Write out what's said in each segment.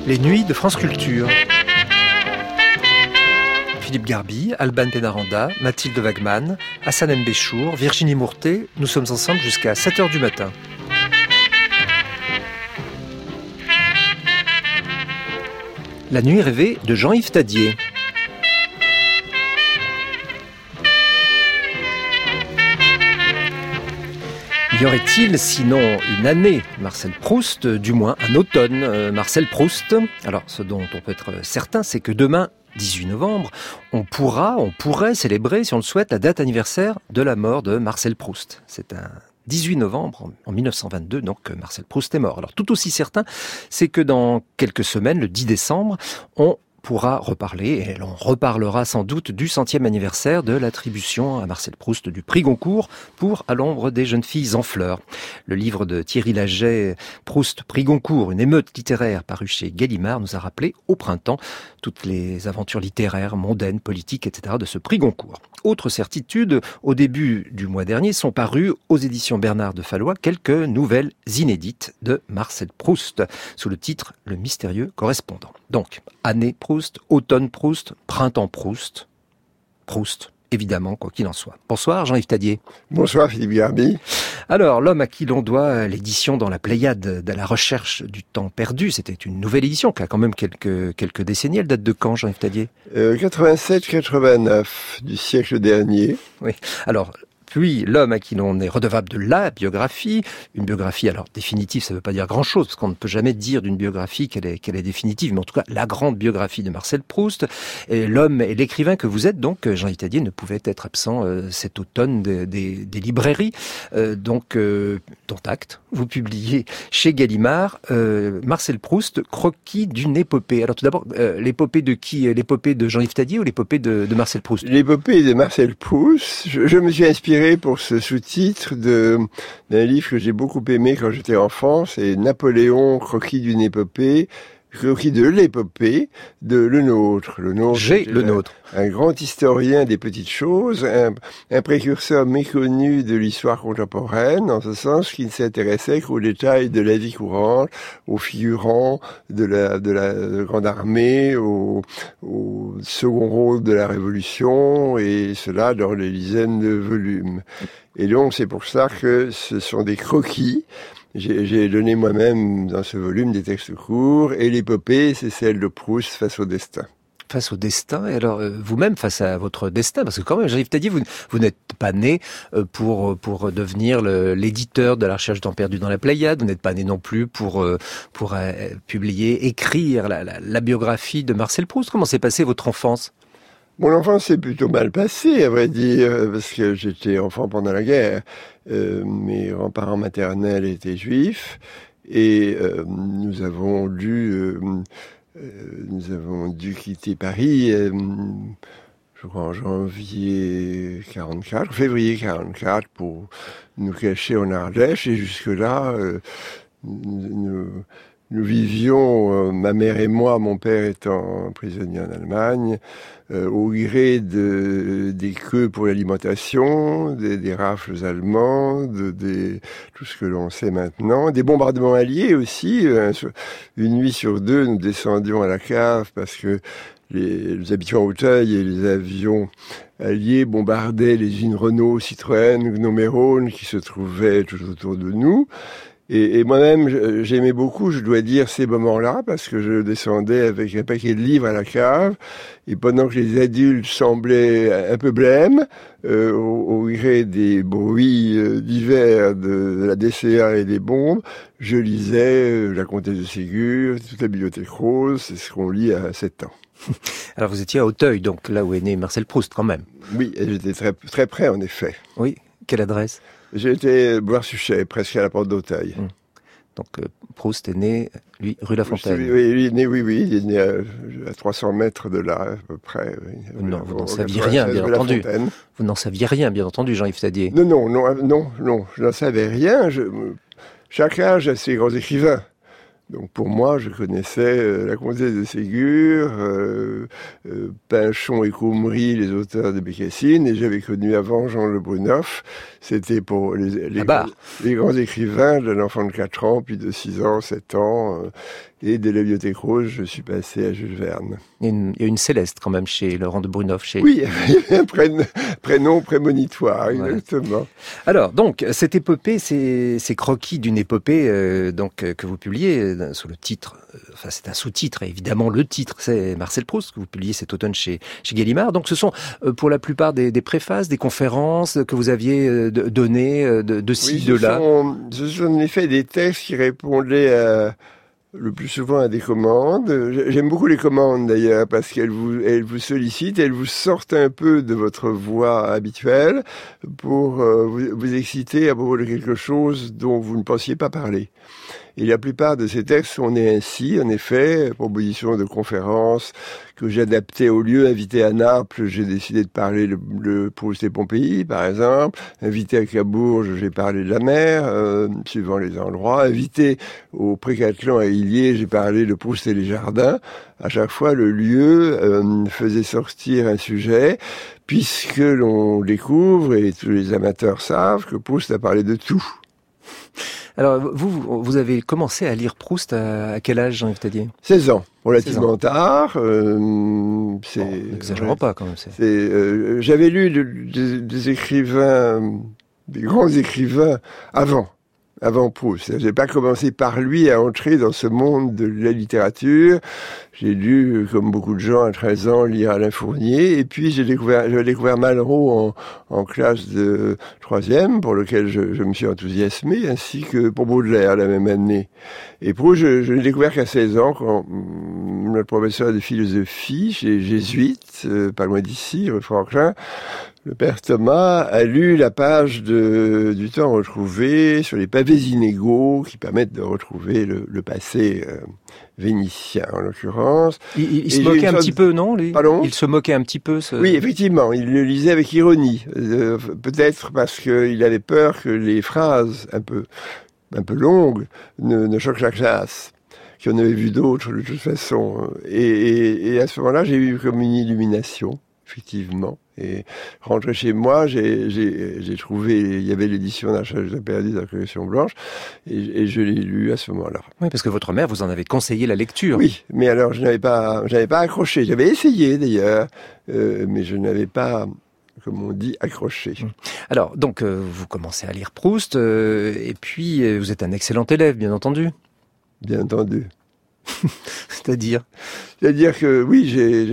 Les nuits de France Culture. Philippe Garbi, Alban Pénaranda, Mathilde Wagman, Hassan M. Béchour, Virginie Mourtet, nous sommes ensemble jusqu'à 7h du matin. La nuit rêvée de Jean-Yves Thadier. Y aurait-il sinon une année Marcel Proust, du moins un automne Marcel Proust? Alors ce dont on peut être certain, c'est que demain, 18 novembre, on pourrait célébrer, si on le souhaite, la date anniversaire de la mort de Marcel Proust. C'est un 18 novembre, en 1922, donc Marcel Proust est mort. Alors tout aussi certain, c'est que dans quelques semaines, le 10 décembre, on pourra reparler, et l'on reparlera sans doute du 100e anniversaire de l'attribution à Marcel Proust du prix Goncourt pour À l'ombre des jeunes filles en fleurs. Le livre de Thierry Laget, Proust, prix Goncourt, une émeute littéraire paru chez Gallimard, nous a rappelé au printemps toutes les aventures littéraires, mondaines, politiques, etc. de ce prix Goncourt. Autre certitude, au début du mois dernier sont parues aux éditions Bernard de Fallois quelques nouvelles inédites de Marcel Proust, sous le titre Le mystérieux correspondant. Donc, année Proust, automne Proust, printemps Proust, Proust, évidemment, quoi qu'il en soit. Bonsoir Jean-Yves Thadier. Bonsoir Philippe Garbi. Alors, l'homme à qui l'on doit l'édition dans la Pléiade de la recherche du temps perdu, c'était une nouvelle édition qui a quand même quelques décennies. Elle date de quand, Jean-Yves Thadier? 87-89 du siècle dernier. Oui, alors... Puis, l'homme à qui l'on est redevable de la biographie, une biographie, alors définitive, ça ne veut pas dire grand-chose, parce qu'on ne peut jamais dire d'une biographie qu'elle est définitive, mais en tout cas, la grande biographie de Marcel Proust. Et l'homme et l'écrivain que vous êtes, donc, Jean-Yves Thadier, ne pouvait être absent cet automne des librairies. Dont acte, vous publiez chez Gallimard Marcel Proust, croquis d'une épopée. Alors tout d'abord, l'épopée de qui? L'épopée de Jean-Yves Thadier ou l'épopée de Marcel Proust? L'épopée de Marcel Proust, je me suis inspiré pour ce sous-titre d'un livre que j'ai beaucoup aimé quand j'étais enfant, c'est Napoléon, croquis d'une épopée, croquis de l'épopée de Le Nôtre. Le Nôtre. Un grand historien des petites choses, un précurseur méconnu de l'histoire contemporaine, en ce sens qu'il ne s'intéressait qu'aux détails de la vie courante, aux figurants de la grande armée, au second rôle de la Révolution, et cela dans des dizaines de volumes. Et donc c'est pour ça que ce sont des croquis. J'ai donné moi-même dans ce volume des textes courts, et l'épopée, c'est celle de Proust face au destin. Face au destin, et alors vous-même face à votre destin, parce que quand même, Jean-Yves Thadier, vous n'êtes pas né pour devenir l'éditeur de la recherche du temps perdu dans la Pléiade, vous n'êtes pas né non plus pour écrire la biographie de Marcel Proust. Comment s'est passée votre enfance? Mon enfance s'est plutôt mal passée, à vrai dire, parce que j'étais enfant pendant la guerre. Mes grands-parents maternels étaient juifs, et nous avons dû quitter Paris, je crois en février 44, pour nous cacher en Ardèche, et jusque-là, nous vivions, ma mère et moi, mon père étant prisonnier en Allemagne, au gré des queues pour l'alimentation, des rafles allemandes, tout ce que l'on sait maintenant, des bombardements alliés aussi. Une nuit sur deux, nous descendions à la cave parce que nous habitions à Auteuil, et les avions alliés bombardaient les usines Renault, Citroën, Gnomérone qui se trouvaient tout autour de nous. Et moi-même, j'aimais beaucoup, je dois dire, ces moments-là, parce que je descendais avec un paquet de livres à la cave, et pendant que les adultes semblaient un peu blêmes, au gré des bruits divers de la DCA et des bombes, je lisais La Comtesse de Ségur, toute la bibliothèque rose, c'est ce qu'on lit à 7 ans. Alors vous étiez à Auteuil, donc là où est né Marcel Proust quand même. Oui, et j'étais très, très près en effet. Oui, quelle adresse? J'étais Bois-Suchet, presque à la porte d'Auteuil. Donc Proust est né, lui, rue La Fontaine. Oui, il est né à 300 mètres de là, à peu près. Non, vous n'en saviez rien, bien entendu. Vous n'en saviez rien, bien entendu, Jean-Yves Thadier. Non, je n'en savais rien. Chaque âge a ses grands écrivains. Donc pour moi, je connaissais La Comtesse de Ségur, Pinchon et Coumry, les auteurs de Bécassine, et j'avais connu avant Jean Le Brunhoff. C'était pour les grands écrivains d'un enfant de 4 ans, puis de 6 ans, 7 ans. Et de la Bibliothèque Rose, je suis passé à Jules Verne. Il y a une Céleste quand même chez Laurent de Brunhoff. Oui, il y avait un prénom prémonitoire, exactement. Voilà. Alors, donc, cette épopée, ces croquis d'une épopée que vous publiez sous le titre, c'est un sous-titre, et évidemment le titre, c'est Marcel Proust, que vous publiez cet automne chez Gallimard. Donc ce sont pour la plupart des préfaces, des conférences que vous aviez données de ci, de là. Ce sont en effet des textes qui répondaient le plus souvent à des commandes. J'aime beaucoup les commandes d'ailleurs, parce qu'elles vous sollicitent, elles vous sortent un peu de votre voie habituelle pour vous exciter à propos de quelque chose dont vous ne pensiez pas parler. Et la plupart de ces textes sont nés ainsi, en effet, propositions de conférences que j'ai adaptées au lieu. Invité à Naples, j'ai décidé de parler de Proust et Pompéi, par exemple. Invité à Cabourg, j'ai parlé de la mer, suivant les endroits. Invité au Pré-Catelan à Illiers, j'ai parlé de Proust et les jardins. À chaque fois, le lieu faisait sortir un sujet, puisque l'on découvre, et tous les amateurs savent, que Proust a parlé de tout. Alors, vous avez commencé à lire Proust à quel âge, Jean-Yves Tadier ? 16 ans, relativement tard. N'exagérons pas, quand même. J'avais lu des écrivains, des grands écrivains avant Proust. J'ai pas commencé par lui à entrer dans ce monde de la littérature. J'ai dû, comme beaucoup de gens, à 13 ans, lire Alain Fournier. Et puis, j'avais découvert Malraux en classe de 3e, pour lequel je me suis enthousiasmé, ainsi que pour Baudelaire, la même année. Et Proust, je l'ai découvert qu'à 16 ans, quand notre professeur de philosophie, chez Jésuite, pas loin d'ici, rue Franklin, le père Thomas a lu la page du temps retrouvé sur les pavés inégaux qui permettent de retrouver le passé vénitien, en l'occurrence. Il se moquait un petit peu, non, lui ? Pardon ? Il se moquait un petit peu. Oui, effectivement, il le lisait avec ironie. Peut-être parce qu'il avait peur que les phrases un peu longues ne choquent la classe. Qu'il y en avait vu d'autres de toute façon. Et à ce moment-là, j'ai eu comme une illumination, effectivement. Et rentré chez moi, j'ai trouvé, il y avait l'édition d'un Chagrin perdu de la collection blanche, et je l'ai lu à ce moment-là. Oui, parce que votre mère vous en avait conseillé la lecture. Oui, mais alors je n'avais pas accroché. J'avais essayé d'ailleurs, mais je n'avais pas, comme on dit, accroché. Alors, donc, vous commencez à lire Proust, et puis vous êtes un excellent élève, bien entendu. Bien entendu. C'est-à-dire que oui,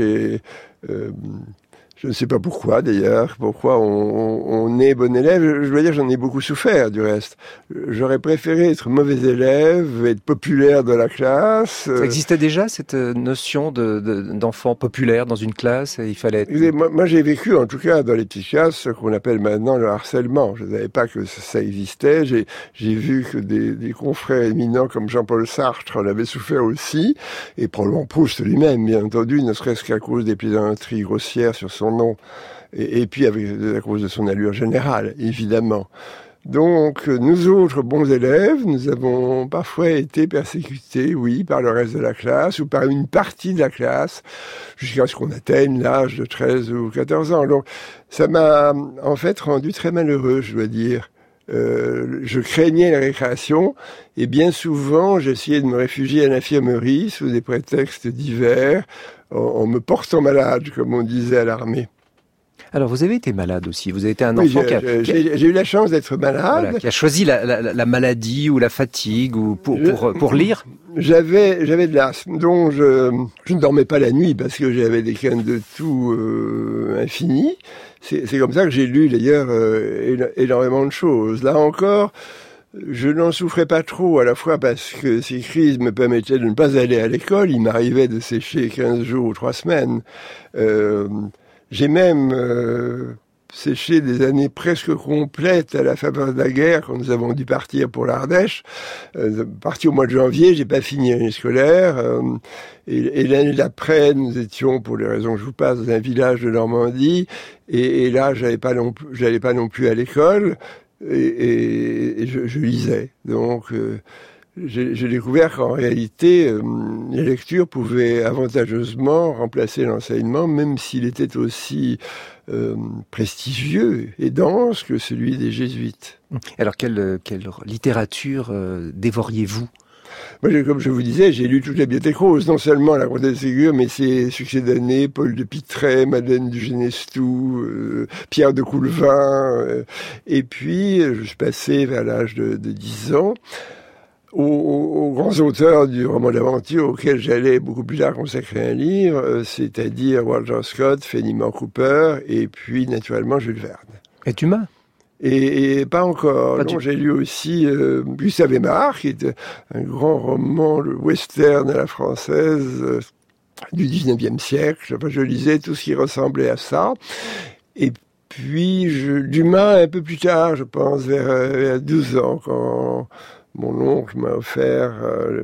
je ne sais pas pourquoi d'ailleurs, pourquoi on est bon élève. Je dois dire que j'en ai beaucoup souffert du reste. J'aurais préféré être mauvais élève, être populaire dans la classe. Ça existait déjà cette notion d'enfant populaire dans une classe et il fallait être... Moi j'ai vécu en tout cas dans les petites classes ce qu'on appelle maintenant le harcèlement. Je ne savais pas que ça existait. J'ai vu que des confrères éminents comme Jean-Paul Sartre en avaient souffert aussi, et probablement Proust lui-même, bien entendu, ne serait-ce qu'à cause des plaisanteries grossières sur son nom, et puis à cause de son allure générale, évidemment. Donc, nous autres bons élèves, nous avons parfois été persécutés, oui, par le reste de la classe, ou par une partie de la classe, jusqu'à ce qu'on atteigne l'âge de 13 ou 14 ans. Donc, ça m'a, en fait, rendu très malheureux, je dois dire. Je craignais la récréation, et bien souvent, j'essayais de me réfugier à l'infirmerie sous des prétextes divers, en me portant malade, comme on disait à l'armée. Alors, vous avez été malade aussi. Vous avez été un enfant j'ai eu la chance d'être malade. Voilà, qui a choisi la maladie ou la fatigue ou pour lire. J'avais de l'asthme, donc je ne dormais pas la nuit parce que j'avais des quintes de toux infinies. C'est comme ça que j'ai lu d'ailleurs énormément de choses. Là encore, je n'en souffrais pas trop, à la fois parce que ces crises me permettaient de ne pas aller à l'école. Il m'arrivait de sécher 15 jours ou 3 semaines. J'ai même séché des années presque complètes à la faveur de la guerre, quand nous avons dû partir pour l'Ardèche. Parti au mois de janvier, j'ai pas fini l'année scolaire. Et l'année d'après, nous étions, pour les raisons que je vous passe, dans un village de Normandie. Et là, j'allais pas non plus à l'école. Et je lisais. Donc, j'ai découvert qu'en réalité, les lectures pouvaient avantageusement remplacer l'enseignement, même s'il était aussi prestigieux et dense que celui des jésuites. Alors, quelle littérature dévoriez-vous ? Moi, comme je vous disais, j'ai lu toute la bibliothèque rose, non seulement La Comtesse de Ségur, mais ses succès d'année, Paul de Pitray, Madeleine du Genestou, Pierre de Coulevin. Et puis, je suis passé vers l'âge de 10 ans aux grands auteurs du roman d'aventure auxquels j'allais beaucoup plus tard consacrer un livre, c'est-à-dire Walter Scott, Fenimore Cooper, et puis, naturellement, Jules Verne. Et Dumas ? Et pas encore. Non, j'ai lu aussi Gustave Aimard, qui est un grand roman, le western à la française du 19e siècle. Enfin, je lisais tout ce qui ressemblait à ça. Et puis, Dumas, un peu plus tard, je pense, vers 12 ans, quand mon oncle m'a offert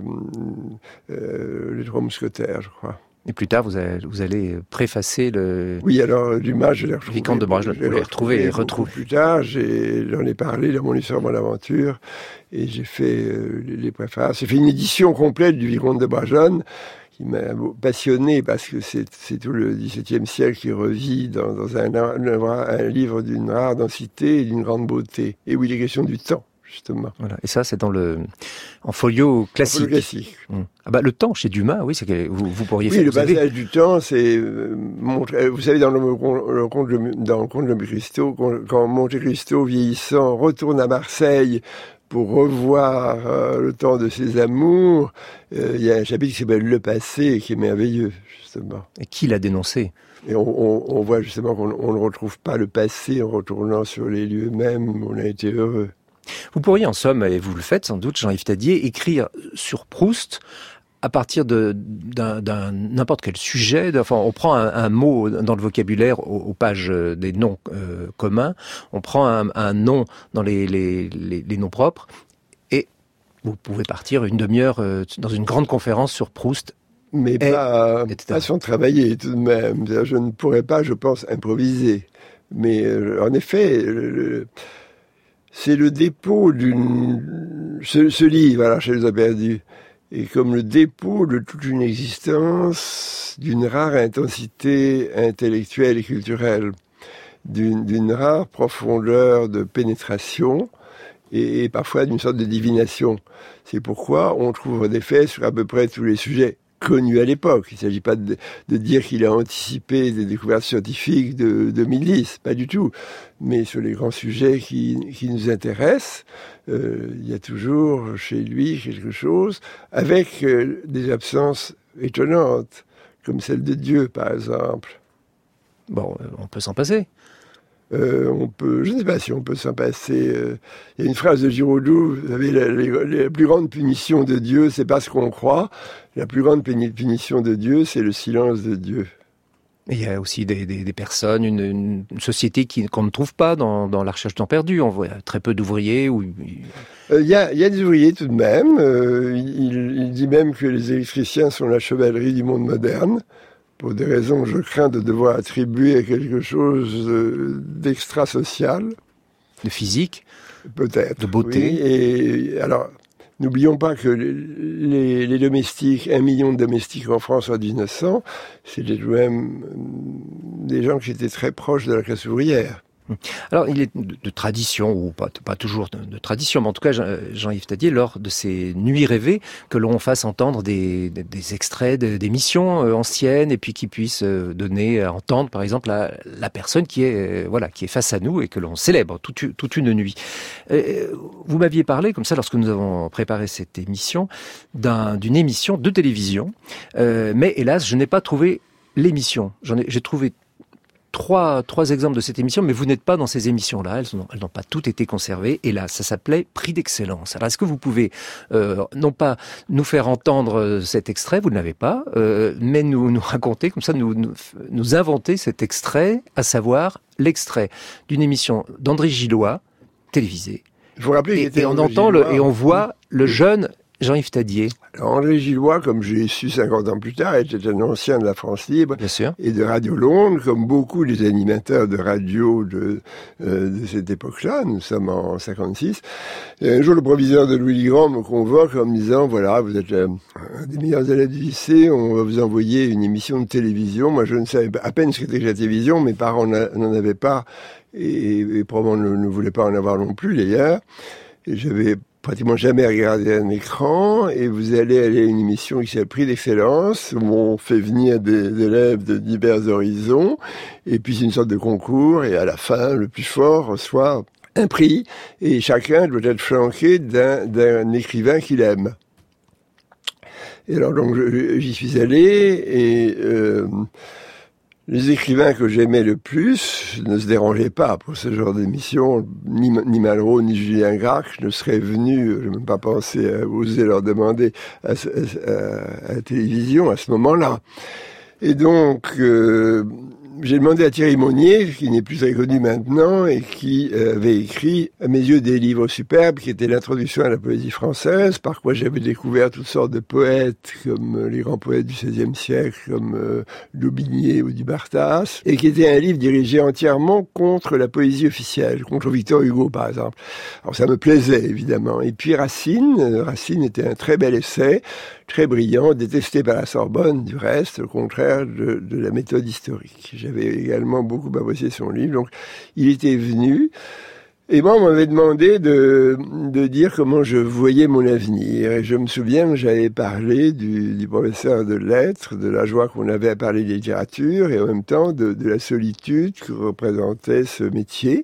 les Trois Mousquetaires, je crois. Et plus tard, vous allez préfacer le... Oui, alors Dumas, je l'ai retrouvé. Vicomte de Bragelonne, vous l'avez retrouvé et retrouvé. Plus tard, j'en ai parlé dans mon histoire, mon aventure, et j'ai fait les préfaces. J'ai fait une édition complète du Vicomte de Bragelonne, qui m'a passionné, parce que c'est tout le XVIIe siècle qui revit dans un livre d'une rare densité et d'une grande beauté, et où il est question du temps. Justement. Voilà. Et ça, c'est en folio classique. Folio classique. Ah bah, le temps chez Dumas, oui, c'est que vous pourriez faire. Oui, le passage du temps, c'est vous savez, dans le conte de Monte Cristo, quand Monte Cristo, vieillissant, retourne à Marseille pour revoir le temps de ses amours, il y a un chapitre qui s'appelle Le passé, qui est merveilleux, justement. Et qui l'a dénoncé ? Et on voit justement qu'on ne retrouve pas le passé en retournant sur les lieux mêmes où on a été heureux. Vous pourriez, en somme, et vous le faites sans doute, Jean-Yves Tadier, écrire sur Proust à partir d'un n'importe quel sujet. Enfin, on prend un mot dans le vocabulaire aux pages des noms communs, on prend un nom dans les noms propres, et vous pouvez partir une demi-heure dans une grande conférence sur Proust. Mais pas sans travailler tout de même. Je ne pourrais pas, je pense, improviser. Mais en effet... c'est le dépôt ce livre, alors je les ai perdus, est comme le dépôt de toute une existence, d'une rare intensité intellectuelle et culturelle, d'une rare profondeur de pénétration et parfois d'une sorte de divination. C'est pourquoi on trouve des faits sur à peu près tous les sujets connu à l'époque. Il ne s'agit pas de dire qu'il a anticipé des découvertes scientifiques de 2010, pas du tout. Mais sur les grands sujets qui nous intéressent, il y a toujours chez lui quelque chose, avec des absences étonnantes, comme celle de Dieu, par exemple. Bon, on peut s'en passer. Je ne sais pas si on peut s'en passer. Il y a une phrase de Giraudoux, vous savez, la plus grande punition de Dieu, c'est pas ce qu'on croit. La plus grande punition de Dieu, c'est le silence de Dieu. Et il y a aussi des personnes, une société qu'on ne trouve pas dans la recherche du temps perdu. On voit très peu d'ouvriers. Il y a des ouvriers tout de même. Il dit même que les électriciens sont la chevalerie du monde moderne. Pour des raisons, je crains de devoir attribuer à quelque chose d'extra-social. De physique. Peut-être. De beauté. Oui. Et alors, n'oublions pas que les domestiques, 1 million de domestiques en France en 1900, c'était tout de même des gens qui étaient très proches de la classe ouvrière. Alors, il est de tradition, ou pas toujours de tradition, mais en tout cas, Jean-Yves Tadier, lors de ces nuits rêvées, que l'on fasse entendre des extraits d'émissions anciennes, et puis qui puissent donner à entendre, par exemple, la personne qui est face à nous et que l'on célèbre toute une nuit. Vous m'aviez parlé, comme ça, lorsque nous avons préparé cette émission, d'une émission de télévision, mais hélas, je n'ai pas trouvé l'émission. J'ai trouvé trois exemples de cette émission, mais vous n'êtes pas dans ces émissions-là, elles n'ont pas toutes été conservées, et là, ça s'appelait Prix d'Excellence. Alors, est-ce que vous pouvez, non pas nous faire entendre cet extrait, vous ne l'avez pas, mais nous raconter, comme ça, nous inventer cet extrait, à savoir l'extrait d'une émission d'André Gillois, télévisée. Il faut rappeler et on entend et on voit le jeune Jean-Yves Thadier. Alors, André Gillois, comme j'ai su 50 ans plus tard, était un ancien de la France Libre et de Radio Londres, comme beaucoup des animateurs de radio de cette époque-là. Nous sommes en 56. Et un jour, le proviseur de Louis Grand me convoque en me disant, voilà, vous êtes un des meilleurs élèves du lycée, on va vous envoyer une émission de télévision. Moi, je ne savais à peine ce qu'était que la télévision. Mes parents n'en avaient pas et probablement ne voulaient pas en avoir non plus, d'ailleurs. Et j'avais pratiquement jamais regardé un écran, et vous allez aller à une émission qui s'appelle Prix d'Excellence, où on fait venir des élèves de divers horizons, et puis c'est une sorte de concours, et à la fin, le plus fort reçoit un prix, et chacun doit être flanqué d'un écrivain qu'il aime. Et alors donc j'y suis allé, et les écrivains que j'aimais le plus ne se dérangeaient pas pour ce genre d'émission. Ni Malraux, ni Julien Gracq ne seraient venus, je n'ai même pas pensé à oser leur demander à la télévision à ce moment-là. Et donc, j'ai demandé à Thierry Monnier, qui n'est plus très connu maintenant, et qui avait écrit, à mes yeux, des livres superbes, qui étaient l'introduction à la poésie française, par quoi j'avais découvert toutes sortes de poètes, comme les grands poètes du XVIe siècle, comme Daubigné ou Dubartas, et qui était un livre dirigé entièrement contre la poésie officielle, contre Victor Hugo, par exemple. Alors ça me plaisait, évidemment. Et puis Racine était un très bel essai, très brillant, détesté par la Sorbonne, du reste, au contraire de la méthode historique. J'avais également beaucoup apprécié son livre, donc il était venu, et moi on m'avait demandé de dire comment je voyais mon avenir. Et je me souviens que j'avais parlé du professeur de lettres, de la joie qu'on avait à parler de littérature, et en même temps de la solitude que représentait ce métier.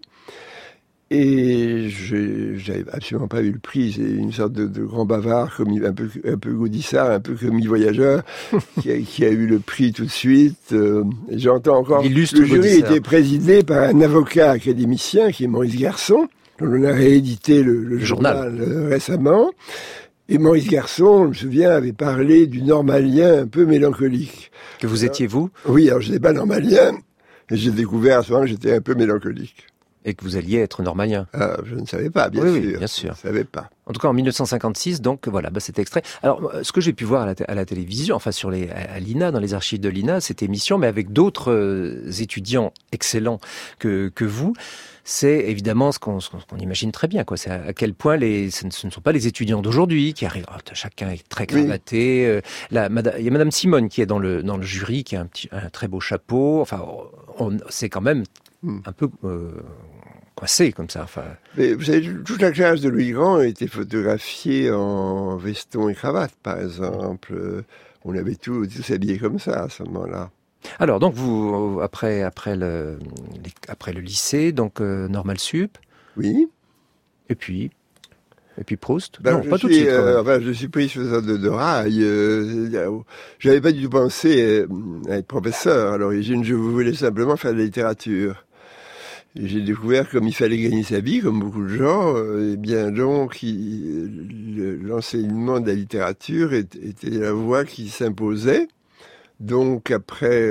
Et j'avais absolument pas eu le prix. C'est une sorte de grand bavard, un peu gaudissart, un peu commis-voyageur, qui a eu le prix tout de suite. J'entends encore. Le jury était présidé par un avocat académicien qui est Maurice Garçon, dont on a réédité le journal récemment. Et Maurice Garçon, je me souviens, avait parlé du normalien un peu mélancolique. Que vous étiez, vous ? Oui, alors je n'étais pas normalien, et j'ai découvert à ce moment que j'étais un peu mélancolique. Et que vous alliez être normalien. Je ne savais pas, bien sûr. Oui, bien sûr. Je ne savais pas. En tout cas, en 1956, donc voilà, cet extrait. Alors, ce que j'ai pu voir à la télévision, enfin à l'INA, dans les archives de l'INA, cette émission, mais avec d'autres étudiants excellents que vous, c'est évidemment ce qu'on imagine très bien, quoi. C'est à quel point ce ne sont pas les étudiants d'aujourd'hui qui arrivent. Chacun est très cravaté. Il y a Madame Simone qui est dans le jury, qui a un très beau chapeau. Enfin, c'est quand même un peu coincé comme ça. Enfin. Mais vous savez, toute la classe de Louis Grand a été photographiée en veston et cravate, par exemple. On avait tous habillés comme ça à ce moment-là. Alors, donc vous, après le lycée, donc Normal Sup. Oui. Et puis Proust. Non, pas tout de suite. Je suis pris sur ça de rail. J'avais pas du tout pensé à être professeur à l'origine. Je voulais simplement faire de la littérature. Et j'ai découvert comme il fallait gagner sa vie, comme beaucoup de gens, et bien donc l'enseignement de la littérature était la voie qui s'imposait. Donc après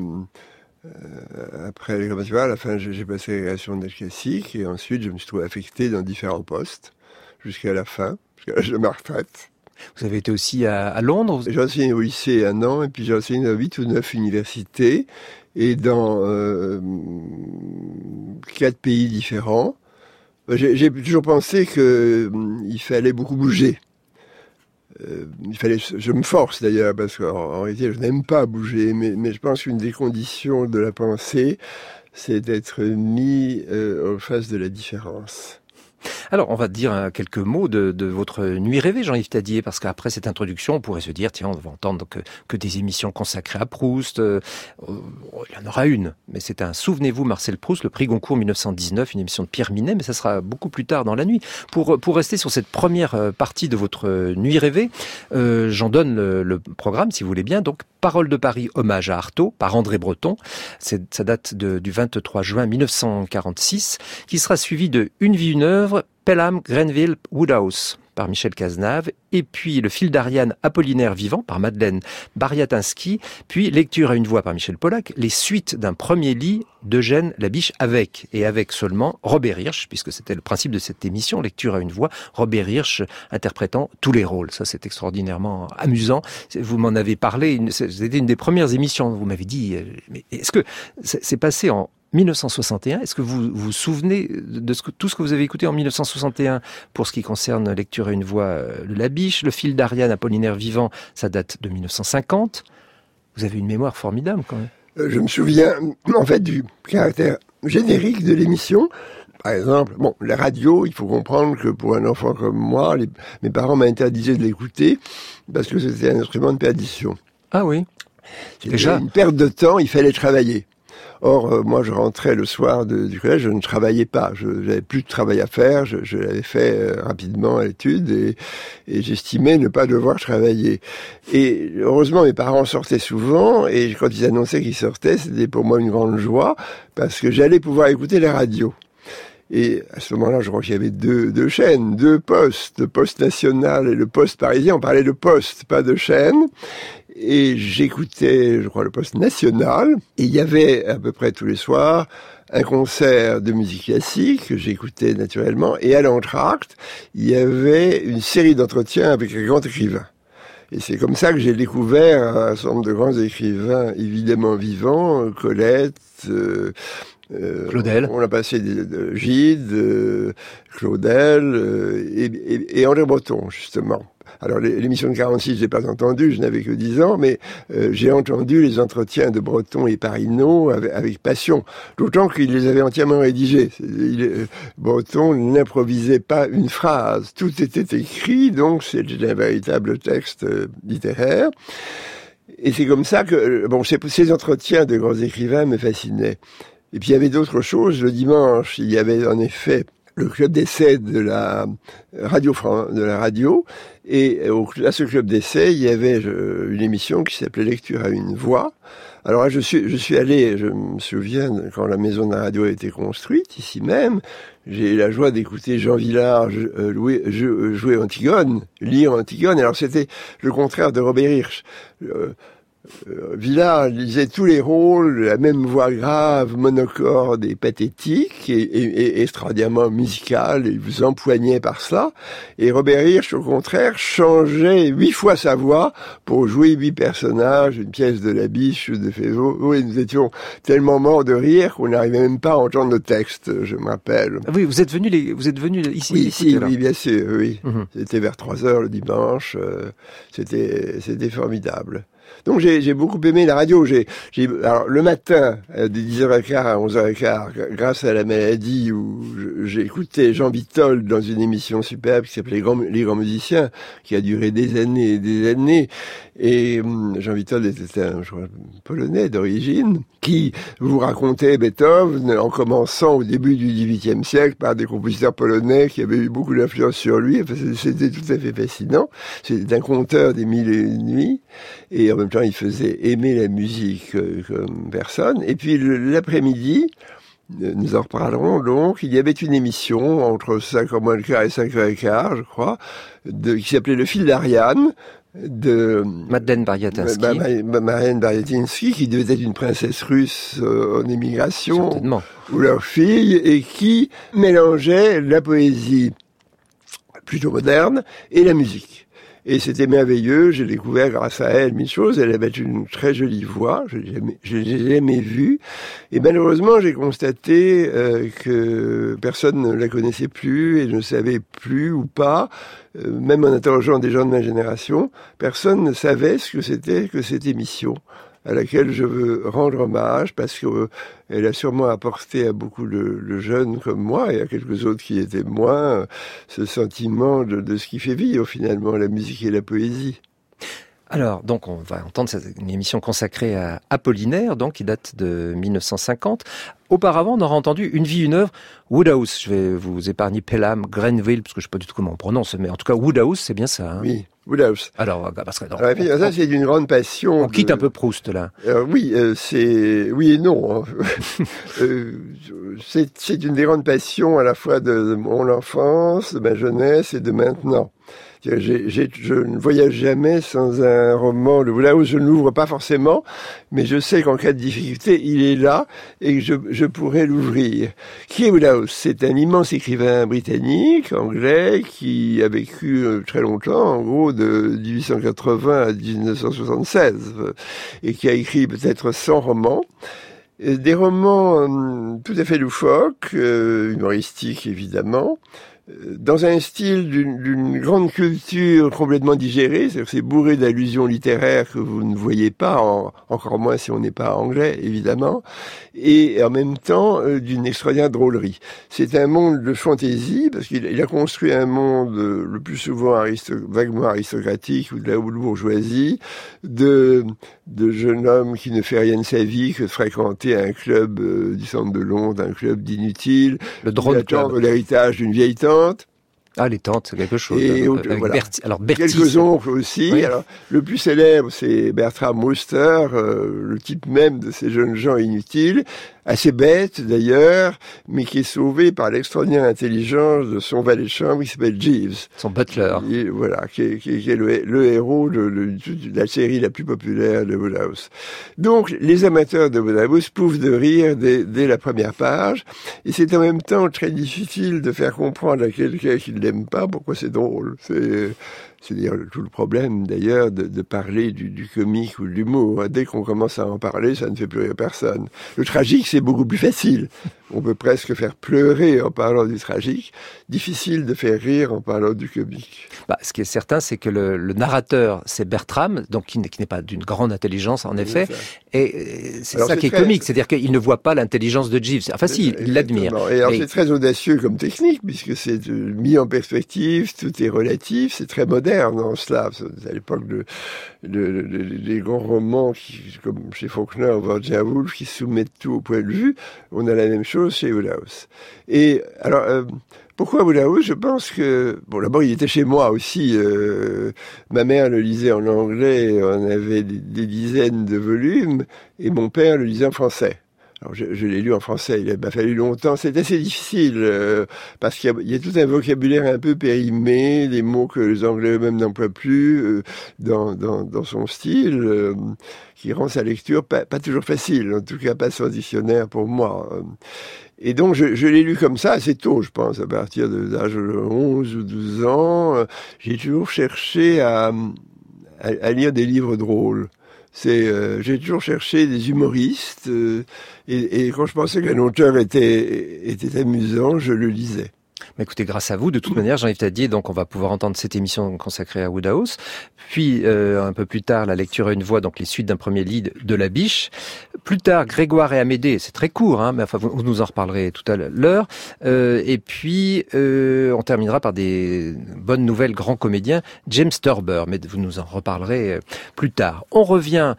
les conservatoires, à la fin j'ai passé l'agrégation de l'âge classique, et ensuite je me suis trouvé affecté dans différents postes jusqu'à la fin, jusqu'à l'âge de ma retraite. Vous avez été aussi à Londres? J'ai enseigné au lycée 1 an, et puis j'ai enseigné dans 8 ou 9 universités, et dans 4 pays différents. J'ai toujours pensé qu'il fallait beaucoup bouger. Je me force d'ailleurs, parce qu'en réalité je n'aime pas bouger, mais je pense qu'une des conditions de la pensée, c'est d'être mis en face de la différence. Alors, on va dire quelques mots de votre nuit rêvée, Jean-Yves Thadier, parce qu'après cette introduction, on pourrait se dire, tiens, on va entendre que des émissions consacrées à Proust. Il y en aura une, mais c'est un Souvenez-vous, Marcel Proust, le prix Goncourt 1919, une émission de Pierre Minet, mais ça sera beaucoup plus tard dans la nuit. Pour rester sur cette première partie de votre nuit rêvée, j'en donne le programme, si vous voulez bien. Donc, Paroles de Paris, hommage à Artaud, par André Breton. Ça date du 23 juin 1946, qui sera suivi de Une vie, une œuvre, Pelham, Grenville, Woodhouse, par Michel Cazenave, et puis Le fil d'Ariane Apollinaire vivant par Madeleine Bariatinski, puis Lecture à une voix par Michel Pollack, les suites d'un premier lit d'Eugène Labiche avec seulement Robert Hirsch, puisque c'était le principe de cette émission, Lecture à une voix, Robert Hirsch interprétant tous les rôles. Ça, c'est extraordinairement amusant. Vous m'en avez parlé, c'était une des premières émissions, vous m'avez dit, mais est-ce que c'est passé en 1961, est-ce que vous vous souvenez de tout ce que vous avez écouté en 1961 pour ce qui concerne Lecture à une voix, le Labiche, Le fil d'Ariane Apollinaire vivant, ça date de 1950. Vous avez une mémoire formidable quand même. Je me souviens en fait du caractère générique de l'émission. Par exemple, la radio, il faut comprendre que pour un enfant comme moi, mes parents m'interdisaient de l'écouter parce que c'était un instrument de perdition. Ah oui. C'était déjà une perte de temps, il fallait travailler. Or, moi, je rentrais le soir du collège, je ne travaillais pas. Je n'avais plus de travail à faire, je l'avais fait rapidement à l'étude et j'estimais ne pas devoir travailler. Et heureusement, mes parents sortaient souvent et quand ils annonçaient qu'ils sortaient, c'était pour moi une grande joie parce que j'allais pouvoir écouter la radio. Et à ce moment-là, je crois qu'il y avait deux chaînes, deux postes, le Poste national et le Poste parisien. On parlait de poste, pas de chaîne. Et j'écoutais, je crois, le Poste national. Et il y avait à peu près tous les soirs un concert de musique classique que j'écoutais naturellement. Et à l'entracte, il y avait une série d'entretiens avec un grand écrivain. Et c'est comme ça que j'ai découvert un certain nombre de grands écrivains, évidemment vivants, Colette, Claudel. On a passé de Gide, Claudel et André Breton, justement. Alors, l'émission de 46, je l'ai pas entendue, je n'avais que 10 ans, mais j'ai entendu les entretiens de Breton et Parinaud avec passion. D'autant qu'il les avait entièrement rédigés. Breton n'improvisait pas une phrase. Tout était écrit, donc c'était un véritable texte littéraire. Et c'est comme ça que, ces entretiens de grands écrivains me fascinaient. Et puis il y avait d'autres choses. Le dimanche, il y avait en effet le club d'essai de la radio. Et à ce club d'essai, il y avait une émission qui s'appelait Lecture à une voix. Alors là, je suis allé, je me souviens, quand la maison de la radio a été construite, ici même, j'ai eu la joie d'écouter Jean Vilar jouer Antigone, lire Antigone. Alors c'était le contraire de Robert Hirsch. Vilar lisait tous les rôles, la même voix grave, monocorde et pathétique, et extraordinairement musicale, et vous empoignait par cela. Et Robert Hirsch, au contraire, changeait 8 fois sa voix pour jouer 8 personnages, une pièce de Labiche ou de Féveau. Et nous étions tellement morts de rire qu'on n'arrivait même pas à entendre nos textes, je me rappelle. Oui, vous êtes venus ici. Oui, oui, bien sûr, oui. C'était vers 3h le dimanche. C'était formidable. Donc j'ai beaucoup aimé la radio. Alors le matin, de 10h15 à 11h15, grâce à la maladie où j'écoutais Jean Vitol dans une émission superbe qui s'appelait Les Grands Musiciens, qui a duré des années et des années. Et Jean Vitol était un Polonais d'origine qui vous racontait Beethoven en commençant au début du XVIIIe siècle par des compositeurs polonais qui avaient eu beaucoup d'influence sur lui. Enfin, c'était tout à fait fascinant. C'était un conteur des mille et une nuits. Et en même temps, il faisait aimer la musique comme personne. Et puis l'après-midi, nous en reparlerons donc, il y avait une émission entre 5h moins le quart et 5h15, je crois, qui s'appelait Le fil d'Ariane, de Madeleine Bariatinski, qui devait être une princesse russe en émigration, certainement, ou leur fille, et qui mélangeait la poésie plutôt moderne et la musique. Et c'était merveilleux, j'ai découvert grâce à elle mille choses. Elle avait une très jolie voix, je l'ai jamais vue. Et malheureusement, j'ai constaté que personne ne la connaissait plus et ne savait plus ou pas, même en interrogeant des gens de ma génération, personne ne savait ce que c'était que cette émission, à laquelle je veux rendre hommage parce qu'elle a sûrement apporté à beaucoup de jeunes comme moi et à quelques autres qui étaient moins ce sentiment de ce qui fait vivre finalement la musique et la poésie. Alors, donc, on va entendre une émission consacrée à Apollinaire, donc, qui date de 1950. Auparavant, on aura entendu Une vie, une œuvre, Wodehouse. Je vais vous épargner Pelham, Grenville, parce que je ne sais pas du tout comment on prononce, mais en tout cas, Wodehouse, c'est bien ça. Hein. Oui. Wodehouse. Alors, parce que Alors, ça, c'est d'une grande passion. On quitte un peu Proust, là. Oui, oui et non. C'est une des grandes passions à la fois de mon enfance, de ma jeunesse et de maintenant. Je ne voyage jamais sans un roman de Wodehouse. Je ne l'ouvre pas forcément, mais je sais qu'en cas de difficulté, il est là et que je pourrais l'ouvrir. Qui est Wodehouse? C'est un immense écrivain britannique, anglais, qui a vécu très longtemps, en gros de 1880 à 1976, et qui a écrit peut-être 100 romans. Des romans tout à fait loufoques, humoristiques évidemment, dans un style d'une grande culture complètement digérée, c'est-à-dire que c'est bourré d'allusions littéraires que vous ne voyez pas, encore moins si on n'est pas anglais, évidemment, et en même temps d'une extraordinaire drôlerie. C'est un monde de fantaisie, parce qu'il a construit un monde le plus souvent vaguement aristocratique ou de la haute bourgeoisie, de jeunes hommes qui ne fait rien de sa vie que de fréquenter un club du centre de Londres, un club d'inutiles, le drone d'attendre l'héritage d'une vieille tante. Ah, les tantes, c'est quelque chose. Et voilà. Quelques oncles aussi. Oui. Alors, le plus célèbre, c'est Bertram Wooster, le type même de ces jeunes gens inutiles, assez bête d'ailleurs, mais qui est sauvé par l'extraordinaire intelligence de son valet de chambre qui s'appelle Jeeves. Son butler. Voilà, qui est le héros de la série la plus populaire de Wodehouse. Donc, les amateurs de Wodehouse pouffent de rire dès la première page, et c'est en même temps très difficile de faire comprendre à quelqu'un qui ne l'aime pas pourquoi c'est drôle. C'est d'ailleurs tout le problème, d'ailleurs, de parler du comique ou de l'humour. Dès qu'on commence à en parler, ça ne fait plus rire personne. Le tragique, c'est beaucoup plus facile. On peut presque faire pleurer en parlant du tragique. Difficile de faire rire en parlant du comique. Ce qui est certain, c'est que le narrateur, c'est Bertram, donc qui n'est pas d'une grande intelligence, en effet. Et c'est ça qui est comique, c'est-à-dire qu'il ne voit pas l'intelligence de Jeeves. Enfin si, il l'admire. Et alors c'est très audacieux comme technique, puisque c'est mis en perspective, tout est relatif, c'est très moderne en cela. À l'époque des grands romans, comme chez Faulkner ou Virginia Woolf, qui soumettent tout au point de vue, on a la même chose chez Wodehouse. Et alors... pourquoi Wodehouse? Je pense que... Bon, d'abord, il était chez moi aussi. Ma mère le lisait en anglais, on avait des dizaines de volumes, et mon père le lisait en français. Alors, je l'ai lu en français, il m'a fallu longtemps. C'est assez difficile, parce qu'il y a tout un vocabulaire un peu périmé, des mots que les Anglais eux-mêmes n'emploient plus, dans son style, qui rend sa lecture pas toujours facile, en tout cas pas sans dictionnaire pour moi. Et donc, je l'ai lu comme ça assez tôt, je pense, à partir de l'âge de 11 ou 12 ans. J'ai toujours cherché à lire des livres drôles. J'ai toujours cherché des humoristes, et quand je pensais qu'un auteur était amusant, je le lisais. Mais écoutez, grâce à vous, de toute manière, Jean-Yves Tadier, donc on va pouvoir entendre cette émission consacrée à Wodehouse. Puis, un peu plus tard, la lecture à une voix, donc les suites d'un premier lead de La Biche. Plus tard, Grégoire et Amédée, c'est très court, mais enfin, vous nous en reparlerez tout à l'heure. Et puis, on terminera par des bonnes nouvelles, grands comédiens, James Thurber, mais vous nous en reparlerez plus tard. On revient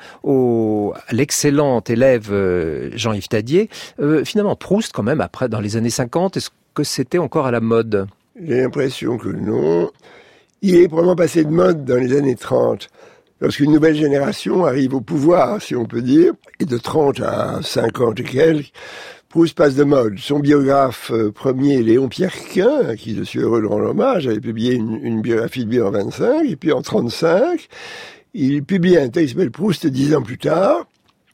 à l'excellent élève Jean-Yves Tadier. Finalement, Proust, quand même, après, dans les années 50, est-ce que c'était encore à la mode? J'ai l'impression que non. Il est probablement passé de mode dans les années 30. Lorsqu'une nouvelle génération arrive au pouvoir, si on peut dire, et de 30 à 50 et quelques, Proust passe de mode. Son biographe premier, Léon Pierrequin, à qui je suis heureux de rendre hommage, avait publié une biographie de lui en 25, et puis en 35, il publie un texte qui s'appelle Proust 10 ans plus tard,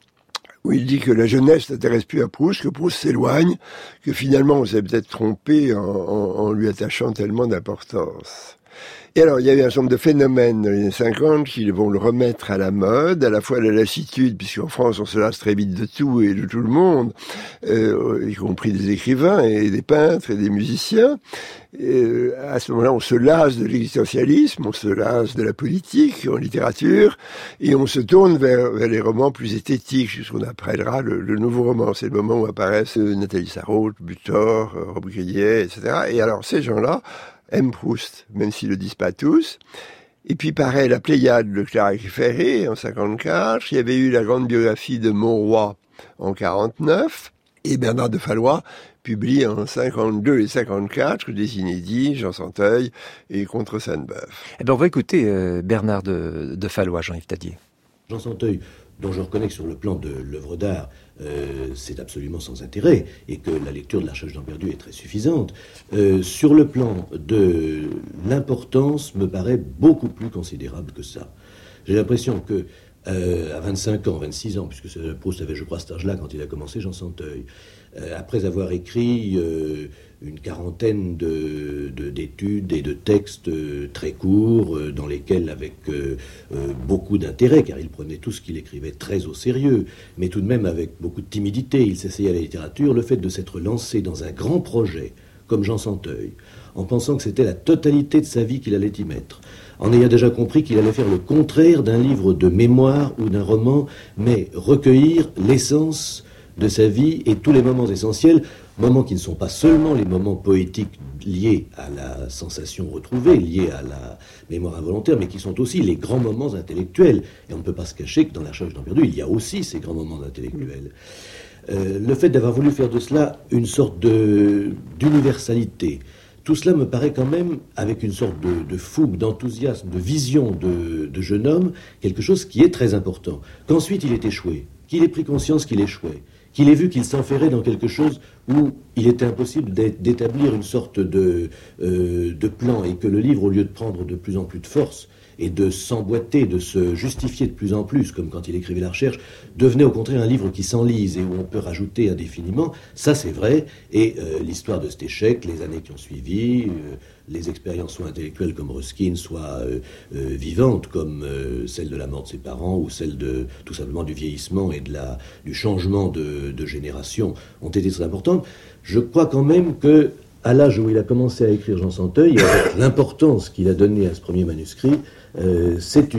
où il dit que la jeunesse n'intéresse plus à Proust, que Proust s'éloigne, que finalement on s'est peut-être trompé en lui attachant tellement d'importance. Et alors, il y avait un certain nombre de phénomènes dans les années 50 qui vont le remettre à la mode, à la fois la lassitude, puisqu'en France on se lasse très vite de tout et de tout le monde, y compris des écrivains et des peintres et des musiciens. À ce moment-là, on se lasse de l'existentialisme, on se lasse de la politique en littérature, et on se tourne vers les romans plus esthétiques, ce qu'on appellera le nouveau roman. C'est le moment où apparaissent Nathalie Sarraute, Butor, Robbe Grillet, etc. Et alors, ces gens-là aiment Proust, même s'ils le disent pas tous. Et puis, pareil, la Pléiade de Clary Ferré, en 54. Il y avait eu la grande biographie de Mauroy en 49. Et Bernard de Fallois publie en 52 et 54 des inédits, Jean Santeuil et Contre Sainte-Beuve. Eh bien, on va écouter Bernard de Fallois, Jean-Yves Tadier. Jean Santeuil, dont je reconnais que sur le plan de l'œuvre d'art, c'est absolument sans intérêt, et que la lecture de La Recherche du temps perdu est très suffisante, sur le plan de l'importance, me paraît beaucoup plus considérable que ça. J'ai l'impression que à 25 ans, 26 ans, puisque Proust avait, je crois, cet âge-là quand il a commencé Jean Santeuil, après avoir écrit une quarantaine d'études et de textes très courts, dans lesquels, avec beaucoup d'intérêt, car il prenait tout ce qu'il écrivait très au sérieux, mais tout de même avec beaucoup de timidité, il s'essayait à la littérature, le fait de s'être lancé dans un grand projet, comme Jean Santeuil, en pensant que c'était la totalité de sa vie qu'il allait y mettre, en ayant déjà compris qu'il allait faire le contraire d'un livre de mémoire ou d'un roman, mais recueillir l'essence de sa vie et tous les moments essentiels, moments qui ne sont pas seulement les moments poétiques liés à la sensation retrouvée, liés à la mémoire involontaire, mais qui sont aussi les grands moments intellectuels. Et on ne peut pas se cacher que dans La Recherche du temps perdu, il y a aussi ces grands moments intellectuels. Le fait d'avoir voulu faire de cela une sorte d'universalité, tout cela me paraît quand même, avec une sorte de fougue, d'enthousiasme, de vision de jeune homme, quelque chose qui est très important. Qu'ensuite il ait échoué, qu'il ait pris conscience qu'il échouait, qu'il ait vu qu'il s'enferrait dans quelque chose où il était impossible d'établir une sorte de plan, et que le livre, au lieu de prendre de plus en plus de force et de s'emboîter, de se justifier de plus en plus, comme quand il écrivait La Recherche, devenait au contraire un livre qui s'enlise et où on peut rajouter indéfiniment, ça c'est vrai, et l'histoire de cet échec, les années qui ont suivi, les expériences soit intellectuelles comme Ruskin, soit vivantes comme celle de la mort de ses parents, ou celle tout simplement du vieillissement et du changement de génération, ont été très importantes. Je crois quand même que, à l'âge où il a commencé à écrire Jean Santeuil, et avec l'importance qu'il a donnée à ce premier manuscrit, c'est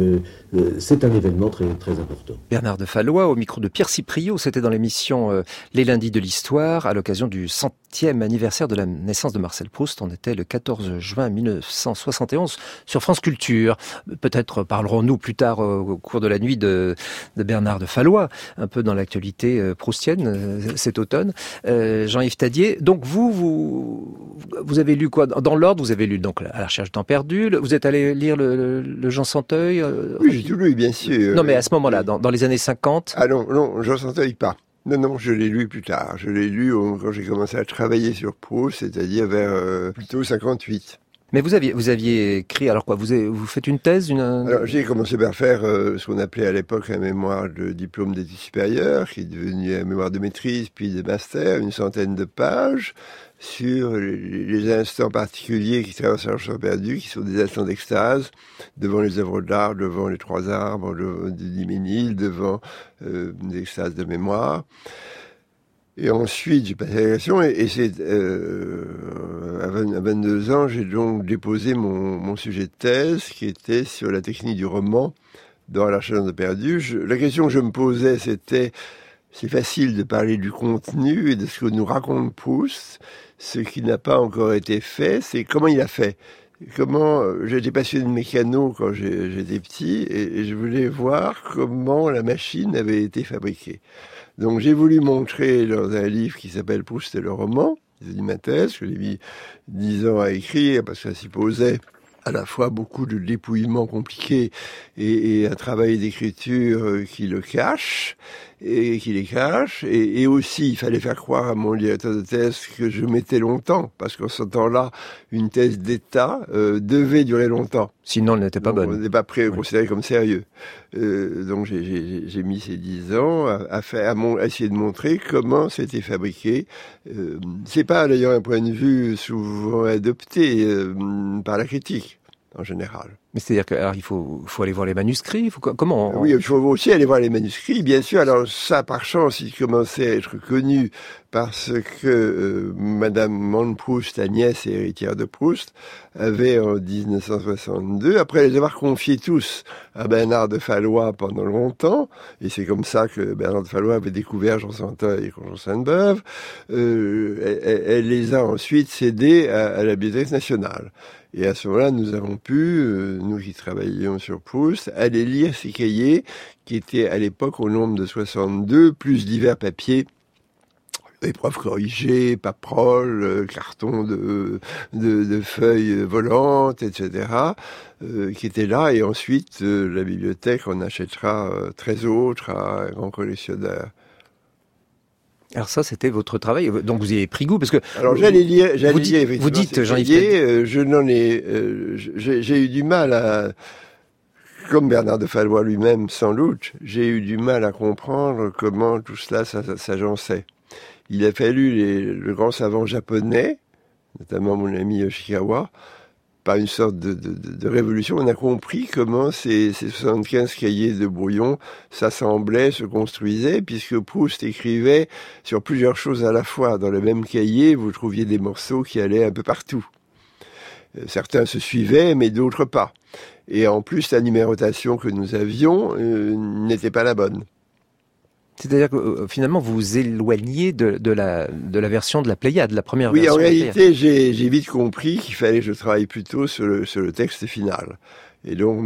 un événement très, très important. Bernard de Fallois, au micro de Pierre Cipriot, c'était dans l'émission Les Lundis de l'Histoire, à l'occasion du 100e anniversaire de la naissance de Marcel Proust. On était le 14 juin 1971 sur France Culture. Peut-être parlerons-nous plus tard au cours de la nuit de Bernard de Fallois, un peu dans l'actualité proustienne cet automne. Jean-Yves Tadier, donc vous avez lu quoi? Dans l'ordre, vous avez lu donc À la recherche du temps perdu, vous êtes allé lire le Jean Santeuil? Oui, j'ai tout lu, bien sûr. Non, mais à ce moment-là, dans les années 50. Ah non, Jean Santeuil pas. Non, je l'ai lu plus tard. Je l'ai lu quand j'ai commencé à travailler sur Proust, c'est-à-dire vers plutôt 58. Mais vous aviez écrit, alors quoi, vous faites une thèse Alors, j'ai commencé par faire ce qu'on appelait à l'époque un mémoire de diplôme d'études supérieures, qui est devenu un mémoire de maîtrise, puis de master, 100 de pages, sur les instants particuliers qui traversent La Recherche du temps perdu, qui sont des instants d'extase, devant les œuvres d'art, devant les trois arbres d'Hyménile, devant des extases de mémoire. Et ensuite, j'ai passé à l'élection, et c'est à 22 ans, j'ai donc déposé mon sujet de thèse, qui était sur la technique du roman dans La Recherche du temps perdu. La question que je me posais, c'était, c'est facile de parler du contenu et de ce que nous raconte Proust. Ce qui n'a pas encore été fait, c'est comment il a fait. J'étais passionné de mécano quand j'étais petit, et je voulais voir comment la machine avait été fabriquée. Donc j'ai voulu montrer dans un livre qui s'appelle Proust et le roman, j'ai dit ma thèse, que j'ai mis 10 ans à écrire, parce que ça supposait à la fois beaucoup de dépouillements compliqués et un travail d'écriture qui les cache, et aussi il fallait faire croire à mon directeur de thèse que je mettais longtemps, parce qu'en ce temps-là, une thèse d'État devait durer longtemps. Sinon, elle n'était pas bonne. On n'était pas considéré comme sérieux. Donc j'ai mis ces 10 ans à essayer de montrer comment c'était fabriqué. C'est pas d'ailleurs un point de vue souvent adopté par la critique, en général. Mais c'est-à-dire qu'il faut aller voir les manuscrits, comment Oui, il faut aussi aller voir les manuscrits, bien sûr. Alors ça, par chance, il commençait à être connu parce que Madame Mont Proust, Agnès et héritière de Proust, avait en 1962, après les avoir confiés tous à Bernard de Fallois pendant longtemps, et c'est comme ça que Bernard de Fallois avait découvert Jean Santeuil et Jean Sainte-Beuve, elle les a ensuite cédés à la Bibliothèque nationale. Et à ce moment-là, nous avons pu, nous qui travaillions sur Proust, aller lire ces cahiers, qui étaient à l'époque au nombre de 62, plus divers papiers épreuves corrigées, paperoles, cartons de feuilles volantes, etc., qui étaient là. Et ensuite, la bibliothèque en achètera 13 autres à un grand collectionneur. Alors ça, c'était votre travail. Donc vous y avez pris goût parce que. Alors j'allais lire. Vous dites, Jean-Yves. J'ai eu du mal à. Comme Bernard de Fallois lui-même, sans doute, j'ai eu du mal à comprendre comment tout cela s'agençait. Il a fallu le grand savant japonais, notamment mon ami Yoshikawa, par une sorte de révolution, on a compris comment ces 75 cahiers de brouillon s'assemblaient, se construisaient, puisque Proust écrivait sur plusieurs choses à la fois. Dans le même cahier, vous trouviez des morceaux qui allaient un peu partout. Certains se suivaient, mais d'autres pas. Et en plus, la numérotation que nous avions n'était pas la bonne. C'est-à-dire que finalement, vous vous éloignez de la version de la Pléiade, la première version. Oui, en réalité, j'ai vite compris qu'il fallait que je travaille plutôt sur le texte final. Et donc,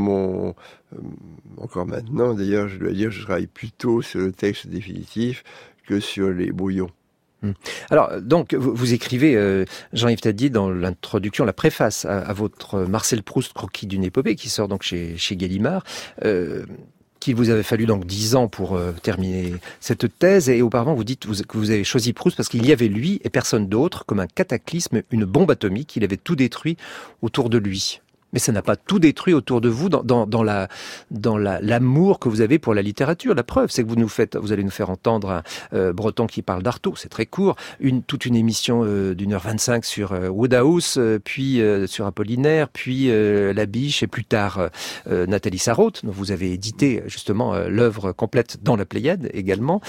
encore maintenant, d'ailleurs, je dois dire, je travaille plutôt sur le texte définitif que sur les brouillons. Alors, donc, vous écrivez, Jean-Yves Tadier, dans l'introduction, la préface à votre Marcel Proust, Croquis d'une épopée, qui sort donc chez Gallimard, qu'il vous avait fallu donc 10 ans pour terminer cette thèse, et auparavant vous dites que vous avez choisi Proust parce qu'il y avait lui et personne d'autre, comme un cataclysme, une bombe atomique, il avait tout détruit autour de lui. Mais ça n'a pas tout détruit autour de vous dans l'amour que vous avez pour la littérature. La preuve, c'est que vous allez nous faire entendre un Breton qui parle d'Artaud, c'est très court, toute une émission d'1h25 sur Wodehouse, puis sur Apollinaire, puis La Biche, et plus tard Nathalie Sarraute, dont vous avez édité justement l'œuvre complète dans la Pléiade également.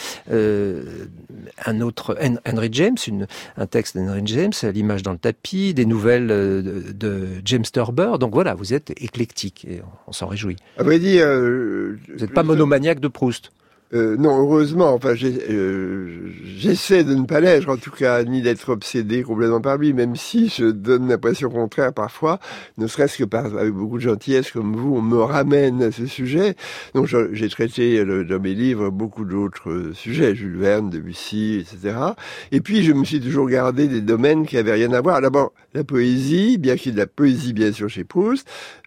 Un autre, Henry James, un texte d'Henry James, L'image dans le tapis, des nouvelles de James Thurber. Donc voilà, vous êtes éclectique et on s'en réjouit. À vrai dire, vous n'êtes pas monomaniaque de Proust. Non, heureusement. Enfin, j'essaie de ne pas l'être, en tout cas, ni d'être obsédé complètement par lui, même si je donne l'impression contraire parfois, ne serait-ce que avec beaucoup de gentillesse comme vous, on me ramène à ce sujet. Donc, j'ai traité dans mes livres beaucoup d'autres sujets, Jules Verne, Debussy, etc. Et puis, je me suis toujours gardé des domaines qui avaient rien à voir. D'abord, la poésie, bien qu'il y ait de la poésie, bien sûr, chez Proust.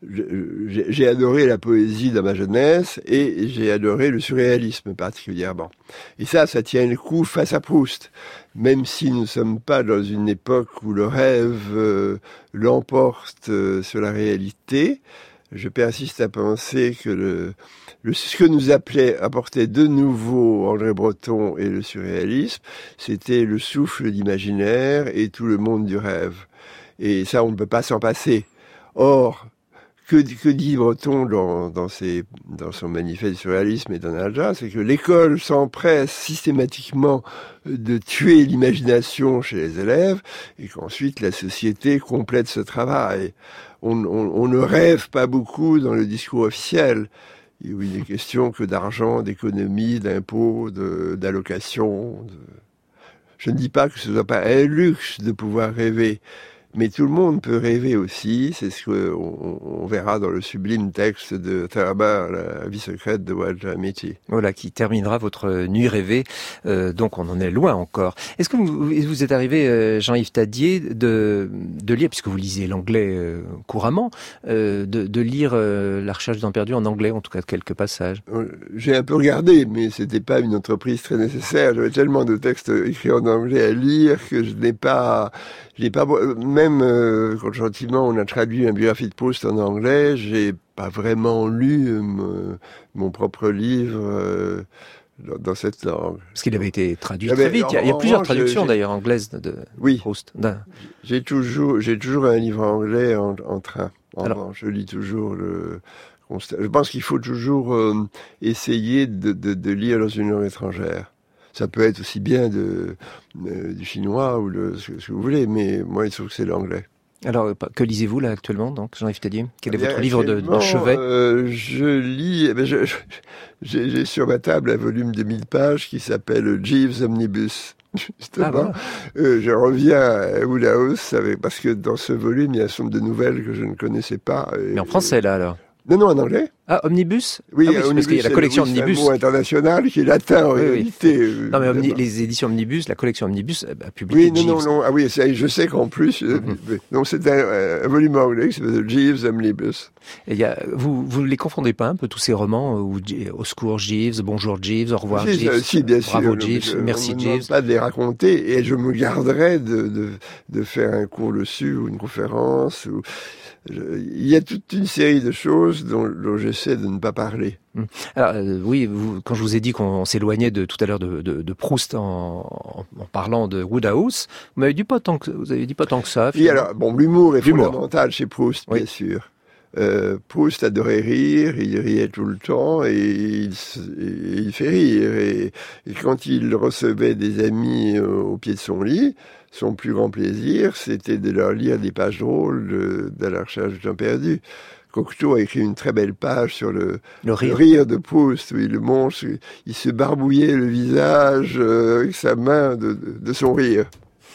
J'ai adoré la poésie dans ma jeunesse et j'ai adoré le surréalisme particulièrement. Et ça tient le coup face à Proust. Même si nous ne sommes pas dans une époque où le rêve l'emporte sur la réalité, je persiste à penser que ce que nous apportait de nouveau André Breton et le surréalisme, c'était le souffle d'imaginaire et tout le monde du rêve. Et ça, on ne peut pas s'en passer. Or, que dit Breton dans son manifeste du surréalisme et dans Nalja, c'est que l'école s'empresse systématiquement de tuer l'imagination chez les élèves et qu'ensuite la société complète ce travail. On ne rêve pas beaucoup dans le discours officiel. Il n'est question que d'argent, d'économie, d'impôts, d'allocations. Je ne dis pas que ce ne soit pas un luxe de pouvoir rêver. Mais tout le monde peut rêver aussi, c'est ce qu'on verra dans le sublime texte de Thurber, La vie secrète de Walter Mitty. Voilà, qui terminera votre nuit rêvée, donc on en est loin encore. Est-ce que vous êtes arrivé, Jean-Yves Tadier, de lire, puisque vous lisez l'anglais couramment, de lire La recherche du temps perdu en anglais, en tout cas quelques passages? J'ai un peu regardé, mais c'était pas une entreprise très nécessaire. J'avais tellement de textes écrits en anglais à lire que je n'ai pas même quand gentiment on a traduit un biographie de Proust en anglais, j'ai pas vraiment lu mon propre livre dans cette langue. Parce qu'il avait été traduit très vite. Il y a plusieurs traductions d'ailleurs anglaises de Proust. J'ai toujours un livre anglais en train. Je lis toujours je pense qu'il faut toujours essayer de lire dans une langue étrangère. Ça peut être aussi bien du chinois ou ce que vous voulez, mais moi, il se trouve que c'est l'anglais. Alors, que lisez-vous là actuellement, donc, Jean-Yves Tadier? Quel est votre livre de chevet? Je lis, j'ai sur ma table un volume de 1000 pages qui s'appelle Jeeves Omnibus. Justement, voilà. Je reviens à Wodehouse parce que dans ce volume, il y a un certain nombre de nouvelles que je ne connaissais pas. Mais en français, là, alors? Non, en anglais. Ah, Omnibus? Oui, Omnibus, parce qu'il y a la collection Omnibus. C'est un mot international qui est latin, en réalité. Non, mais les éditions Omnibus, la collection Omnibus, publiée oui, Jeeves. non. Ah oui, je sais qu'en plus, donc c'est un volume anglais qui s'appelle Jeeves Omnibus. Et vous les confondez pas un peu, tous ces romans, au secours Jeeves, bonjour Jeeves, au revoir Jeeves, si, bien sûr, bravo Jeeves, merci Jeeves. Je ne Jeeves. demande pas de les raconter, et je me garderais de faire un cours dessus, ou une conférence, il y a toute une série de choses dont j'essaie de ne pas parler. Alors oui, quand je vous ai dit qu'on s'éloignait tout à l'heure de Proust en parlant de Wodehouse, vous avez dit pas tant que ça. Oui, alors l'humour est fondamental chez Proust, bien sûr. Proust adorait rire, il riait tout le temps et il fait rire. Et quand il recevait des amis au pied de son lit, son plus grand plaisir, c'était de leur lire des pages drôles de La Recherche du temps perdu. Cocteau a écrit une très belle page sur le rire de Proust, où il montre, il se barbouillait le visage avec sa main de son rire.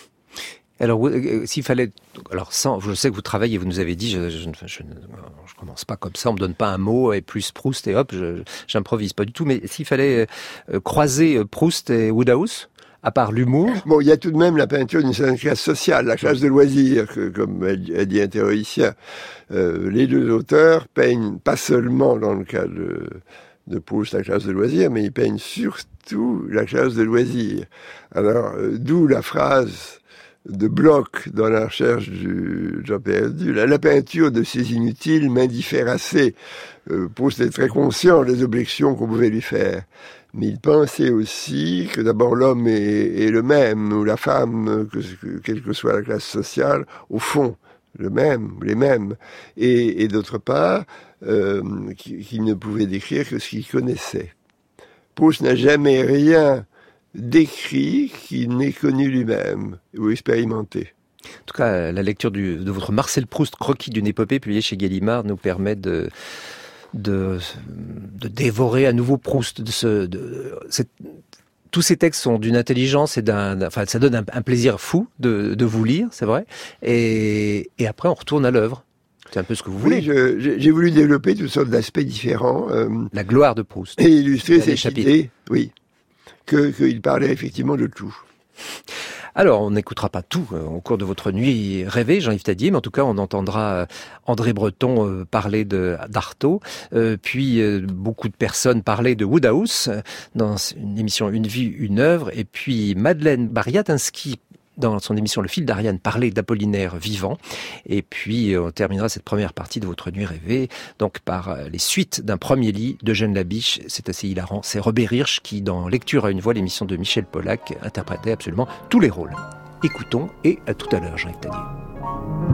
Alors, s'il fallait, je sais que vous travaillez, vous nous avez dit, je commence pas comme ça, on me donne pas un mot et plus Proust et hop, j'improvise pas du tout. Mais s'il fallait croiser Proust et Wodehouse, à part l'humour. Il y a tout de même la peinture d'une certaine classe sociale, la classe de loisirs, comme a dit un théoricien. Les deux auteurs peignent pas seulement dans le cas de Proust la classe de loisirs, mais ils peignent surtout la classe de loisirs. Alors, d'où la phrase de Bloch dans La Recherche du temps perdu. La peinture de ces inutiles m'indiffère assez. Proust est très conscient des objections qu'on pouvait lui faire. Mais il pensait aussi que d'abord l'homme est le même, ou la femme, quelle que soit la classe sociale, au fond, les mêmes. Et d'autre part, qu'il ne pouvait décrire que ce qu'il connaissait. Proust n'a jamais rien décrit qu'il n'ait connu lui-même ou expérimenté. En tout cas, la lecture de votre Marcel Proust, Croquis d'une épopée, publié chez Gallimard, nous permet de dévorer à nouveau Proust. Tous ces textes sont d'une intelligence et ça donne un plaisir fou de vous lire, c'est vrai. Et après, on retourne à l'œuvre. C'est un peu ce que vous voulez. Oui, j'ai voulu développer toutes sortes d'aspects différents. La gloire de Proust. Et illustrer cette idée, oui, qu'il parlait effectivement de tout. Alors, on n'écoutera pas tout au cours de votre nuit rêvée, Jean-Yves Tadier, mais en tout cas, on entendra André Breton parler d'Artaud, puis beaucoup de personnes parler de Wodehouse dans une émission Une vie, une œuvre, et puis Madeleine Bariatinski dans son émission Le fil d'Ariane, parler d'Apollinaire vivant. Et puis, on terminera cette première partie de votre nuit rêvée, donc par les suites d'un premier lit d'Eugène Labiche. C'est assez hilarant. C'est Robert Hirsch qui, dans Lecture à une voix, l'émission de Michel Pollack, interprétait absolument tous les rôles. Écoutons et à tout à l'heure, Jean-Yves Tadier.